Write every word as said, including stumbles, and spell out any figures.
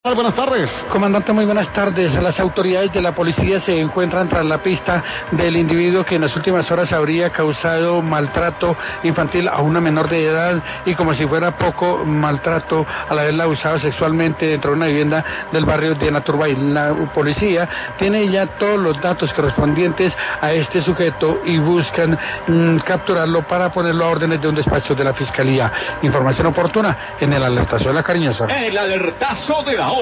Buenas tardes. Comandante, muy buenas tardes. Las autoridades de la policía se encuentran tras la pista del individuo que en las últimas horas habría causado maltrato infantil a una menor de edad y, como si fuera poco, maltrato al haberla abusado sexualmente dentro de una vivienda del barrio de Naturbay. La policía tiene ya todos los datos correspondientes a este sujeto y buscan mmm, capturarlo para ponerlo a órdenes de un despacho de la Fiscalía. Información oportuna en el Alertazo de la Cariñosa. El Alertazo de la hora.